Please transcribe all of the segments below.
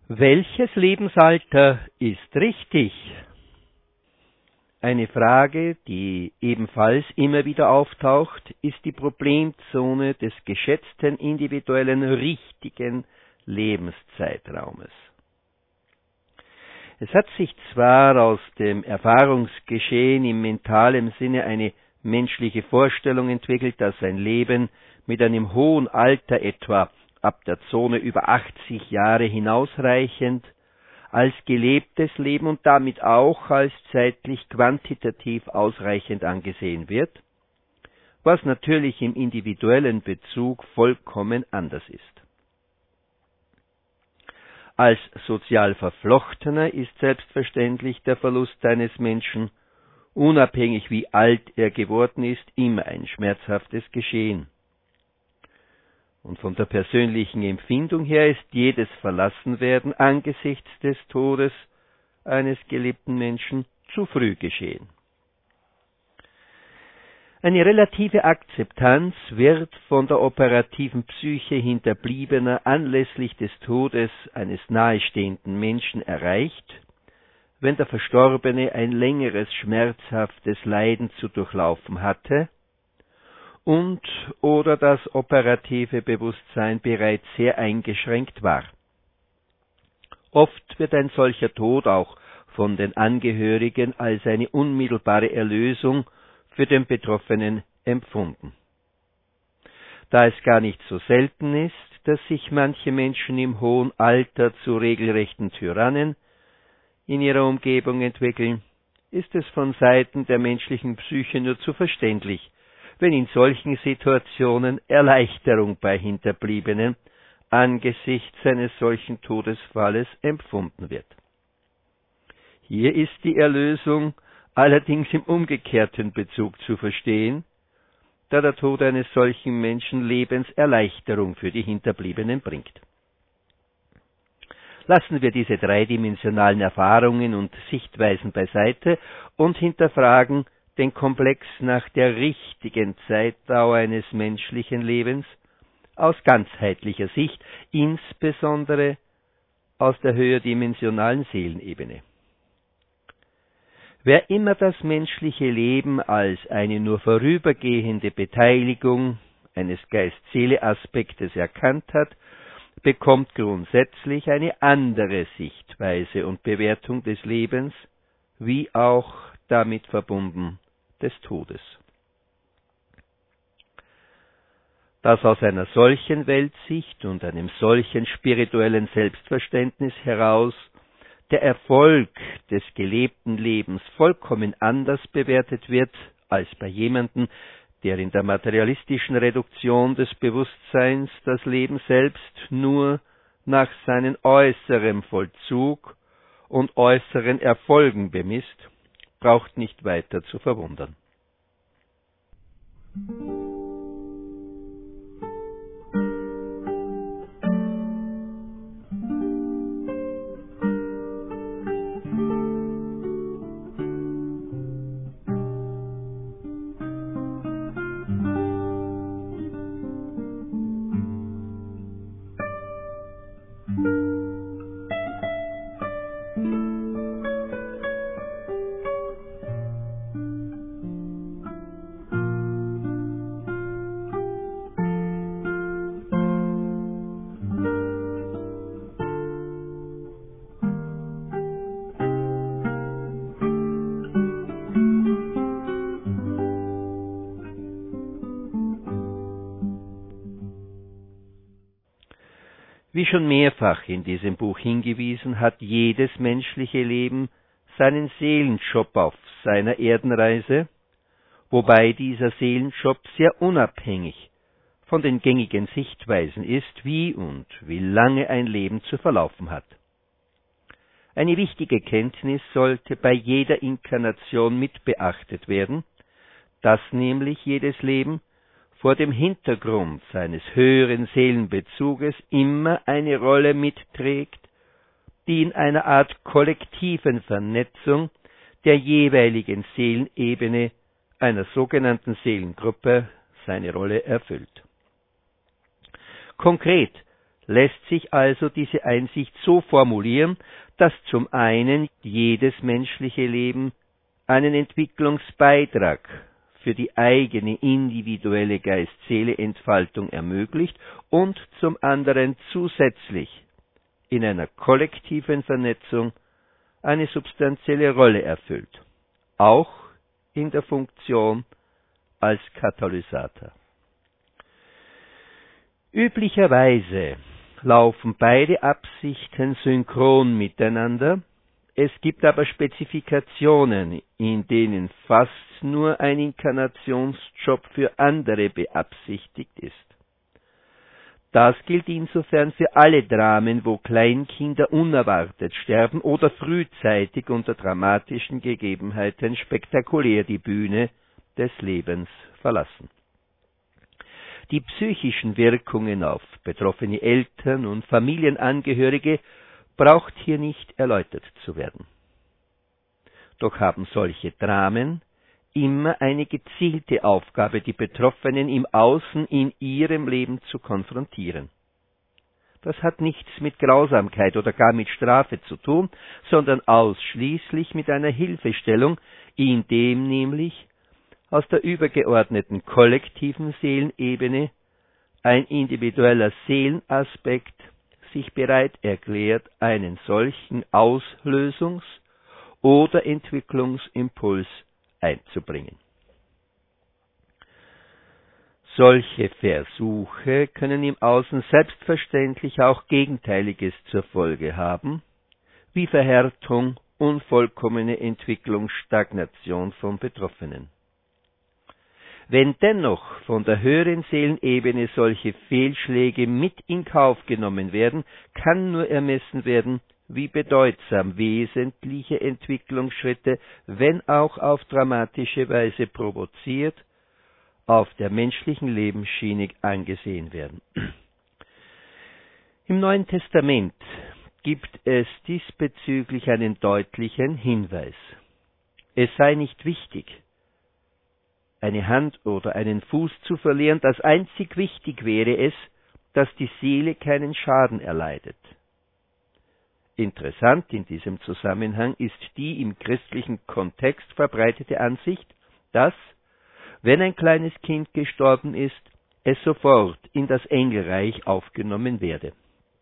Welches Lebensalter ist richtig? Eine Frage, die ebenfalls immer wieder auftaucht, ist die Problemzone des geschätzten individuellen richtigen Lebenszeitraumes. Es hat sich zwar aus dem Erfahrungsgeschehen im mentalen Sinne eine menschliche Vorstellung entwickelt, dass ein Leben mit einem hohen Alter, etwa ab der Zone über 80 Jahre hinausreichend, als gelebtes Leben und damit auch als zeitlich quantitativ ausreichend angesehen wird, was natürlich im individuellen Bezug vollkommen anders ist. Als sozial Verflochtener ist selbstverständlich der Verlust eines Menschen, unabhängig wie alt er geworden ist, immer ein schmerzhaftes Geschehen. Und von der persönlichen Empfindung her ist jedes Verlassenwerden angesichts des Todes eines geliebten Menschen zu früh geschehen. Eine relative Akzeptanz wird von der operativen Psyche Hinterbliebener anlässlich des Todes eines nahestehenden Menschen erreicht, wenn der Verstorbene ein längeres schmerzhaftes Leiden zu durchlaufen hatte und oder das operative Bewusstsein bereits sehr eingeschränkt war. Oft wird ein solcher Tod auch von den Angehörigen als eine unmittelbare Erlösung für den Betroffenen empfunden. Da es gar nicht so selten ist, dass sich manche Menschen im hohen Alter zu regelrechten Tyrannen in ihrer Umgebung entwickeln, ist es von Seiten der menschlichen Psyche nur zu verständlich, wenn in solchen Situationen Erleichterung bei Hinterbliebenen angesichts eines solchen Todesfalles empfunden wird. Hier ist die Erlösung allerdings im umgekehrten Bezug zu verstehen, da der Tod eines solchen Menschen Lebenserleichterung für die Hinterbliebenen bringt. Lassen wir diese dreidimensionalen Erfahrungen und Sichtweisen beiseite und hinterfragen den Komplex nach der richtigen Zeitdauer eines menschlichen Lebens aus ganzheitlicher Sicht, insbesondere aus der höherdimensionalen Seelenebene. Wer immer das menschliche Leben als eine nur vorübergehende Beteiligung eines Geist-Seele-Aspektes erkannt hat, bekommt grundsätzlich eine andere Sichtweise und Bewertung des Lebens, wie auch damit verbunden des Todes. Dass aus einer solchen Weltsicht und einem solchen spirituellen Selbstverständnis heraus der Erfolg des gelebten Lebens vollkommen anders bewertet wird als bei jemandem, der in der materialistischen Reduktion des Bewusstseins das Leben selbst nur nach seinem äußeren Vollzug und äußeren Erfolgen bemisst, braucht nicht weiter zu verwundern. Wie schon mehrfach in diesem Buch hingewiesen, hat jedes menschliche Leben seinen Seelenjob auf seiner Erdenreise, wobei dieser Seelenjob sehr unabhängig von den gängigen Sichtweisen ist, wie und wie lange ein Leben zu verlaufen hat. Eine wichtige Kenntnis sollte bei jeder Inkarnation mit beachtet werden, dass nämlich jedes Leben vor dem Hintergrund seines höheren Seelenbezuges immer eine Rolle mitträgt, die in einer Art kollektiven Vernetzung der jeweiligen Seelenebene einer sogenannten Seelengruppe seine Rolle erfüllt. Konkret lässt sich also diese Einsicht so formulieren, dass zum einen jedes menschliche Leben einen Entwicklungsbeitrag für die eigene individuelle Geist-Seele-Entfaltung ermöglicht und zum anderen zusätzlich in einer kollektiven Vernetzung eine substanzielle Rolle erfüllt, auch in der Funktion als Katalysator. Üblicherweise laufen beide Absichten synchron miteinander, es gibt aber Spezifikationen, in denen fast nur ein Inkarnationsjob für andere beabsichtigt ist. Das gilt insofern für alle Dramen, wo Kleinkinder unerwartet sterben oder frühzeitig unter dramatischen Gegebenheiten spektakulär die Bühne des Lebens verlassen. Die psychischen Wirkungen auf betroffene Eltern und Familienangehörige braucht hier nicht erläutert zu werden. Doch haben solche Dramen immer eine gezielte Aufgabe, die Betroffenen im Außen in ihrem Leben zu konfrontieren. Das hat nichts mit Grausamkeit oder gar mit Strafe zu tun, sondern ausschließlich mit einer Hilfestellung, indem nämlich aus der übergeordneten kollektiven Seelenebene ein individueller Seelenaspekt sich bereit erklärt, einen solchen Auslösungs- oder Entwicklungsimpuls einzubringen. Solche Versuche können im Außen selbstverständlich auch Gegenteiliges zur Folge haben, wie Verhärtung, unvollkommene Entwicklung, Stagnation von Betroffenen. Wenn dennoch von der höheren Seelenebene solche Fehlschläge mit in Kauf genommen werden, kann nur ermessen werden, wie bedeutsam wesentliche Entwicklungsschritte, wenn auch auf dramatische Weise provoziert, auf der menschlichen Lebensschiene angesehen werden. Im Neuen Testament gibt es diesbezüglich einen deutlichen Hinweis. Es sei nicht wichtig, eine Hand oder einen Fuß zu verlieren, das einzig wichtig wäre es, dass die Seele keinen Schaden erleidet. Interessant in diesem Zusammenhang ist die im christlichen Kontext verbreitete Ansicht, dass, wenn ein kleines Kind gestorben ist, es sofort in das Engelreich aufgenommen werde.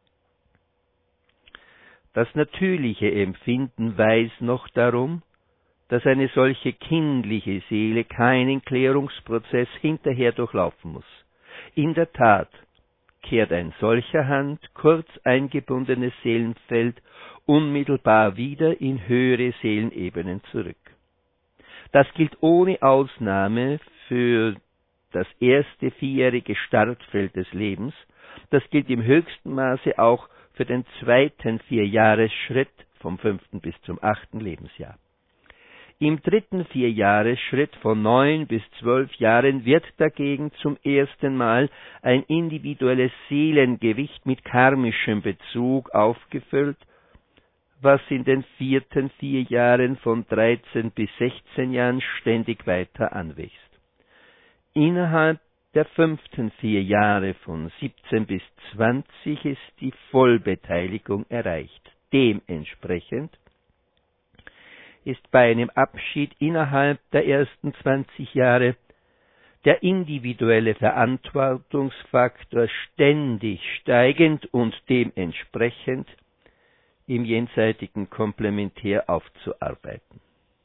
Das natürliche Empfinden weiß noch darum, dass eine solche kindliche Seele keinen Klärungsprozess hinterher durchlaufen muss. In der Tat kehrt ein solcher Hand kurz eingebundenes Seelenfeld unmittelbar wieder in höhere Seelenebenen zurück. Das gilt ohne Ausnahme für das erste 4-jährige Startfeld des Lebens, das gilt im höchsten Maße auch für den zweiten 4-Jahresschritt vom 5. bis zum 8. Lebensjahr. Im dritten 4-Jahresschritt von 9 bis 12 Jahren wird dagegen zum ersten Mal ein individuelles Seelengewicht mit karmischem Bezug aufgefüllt, was in den 4. 4 Jahren von 13 bis 16 Jahren ständig weiter anwächst. Innerhalb der 5. 4 Jahre von 17 bis 20 ist die Vollbeteiligung erreicht. Dementsprechend ist bei einem Abschied innerhalb der ersten 20 Jahre der individuelle Verantwortungsfaktor ständig steigend und dementsprechend im jenseitigen Komplementär aufzuarbeiten.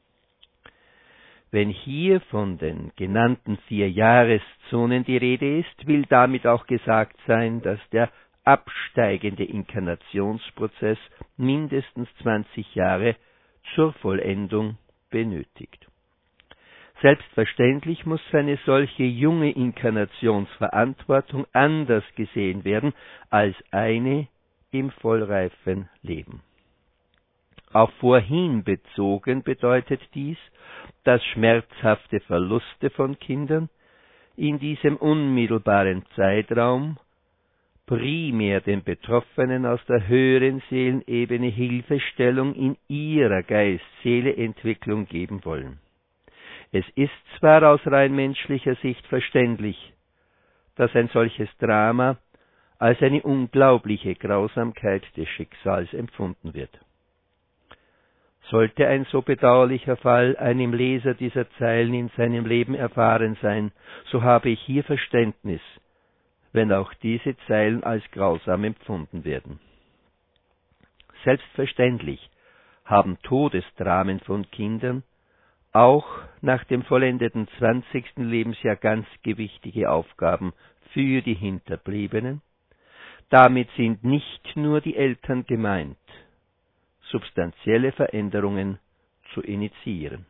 Wenn hier von den genannten 4 Jahreszonen die Rede ist, will damit auch gesagt sein, dass der absteigende Inkarnationsprozess mindestens 20 Jahre zur Vollendung benötigt. Selbstverständlich muss eine solche junge Inkarnationsverantwortung anders gesehen werden als eine im vollreifen Leben. Auf vorhin bezogen bedeutet dies, dass schmerzhafte Verluste von Kindern in diesem unmittelbaren Zeitraum primär den Betroffenen aus der höheren Seelenebene Hilfestellung in ihrer Geist-Seele-Entwicklung geben wollen. Es ist zwar aus rein menschlicher Sicht verständlich, dass ein solches Drama als eine unglaubliche Grausamkeit des Schicksals empfunden wird. Sollte ein so bedauerlicher Fall einem Leser dieser Zeilen in seinem Leben erfahren sein, so habe ich hier Verständnis, wenn auch diese Zeilen als grausam empfunden werden. Selbstverständlich haben Todesdramen von Kindern auch nach dem vollendeten 20. Lebensjahr ganz gewichtige Aufgaben für die Hinterbliebenen. Damit sind nicht nur die Eltern gemeint, substanzielle Veränderungen zu initiieren.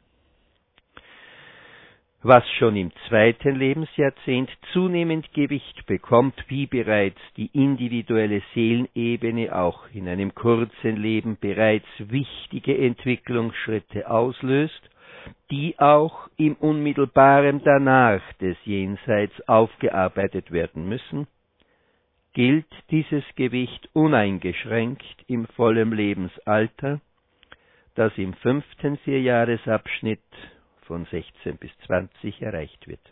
Was schon im 2. Lebensjahrzehnt zunehmend Gewicht bekommt, wie bereits die individuelle Seelenebene auch in einem kurzen Leben bereits wichtige Entwicklungsschritte auslöst, die auch im unmittelbaren Danach des Jenseits aufgearbeitet werden müssen, gilt dieses Gewicht uneingeschränkt im vollen Lebensalter, das im 5. Vierjahresabschnitt von 16 bis 20 erreicht wird.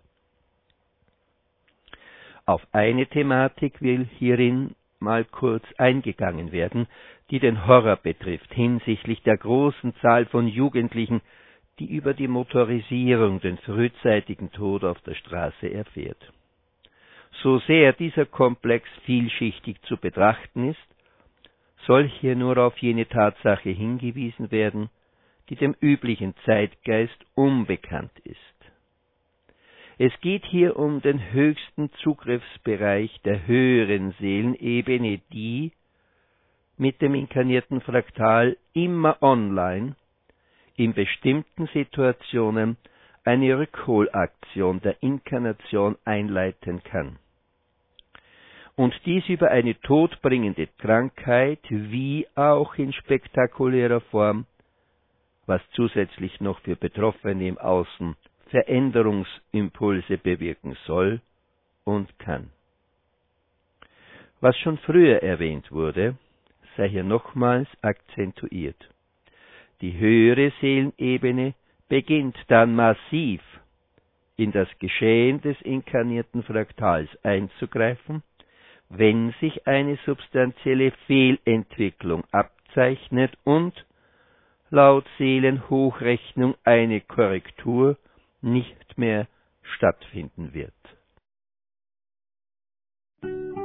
Auf eine Thematik will hierin mal kurz eingegangen werden, die den Horror betrifft, hinsichtlich der großen Zahl von Jugendlichen, die über die Motorisierung den frühzeitigen Tod auf der Straße erfährt. So sehr dieser Komplex vielschichtig zu betrachten ist, soll hier nur auf jene Tatsache hingewiesen werden, die dem üblichen Zeitgeist unbekannt ist. Es geht hier um den höchsten Zugriffsbereich der höheren Seelenebene, die mit dem inkarnierten Fraktal immer online in bestimmten Situationen eine Rückholaktion der Inkarnation einleiten kann. Und dies über eine todbringende Krankheit wie auch in spektakulärer Form, was zusätzlich noch für Betroffene im Außen Veränderungsimpulse bewirken soll und kann. Was schon früher erwähnt wurde, sei hier nochmals akzentuiert. Die höhere Seelenebene beginnt dann massiv in das Geschehen des inkarnierten Fraktals einzugreifen, wenn sich eine substanzielle Fehlentwicklung abzeichnet und laut Seelenhochrechnung eine Korrektur nicht mehr stattfinden wird.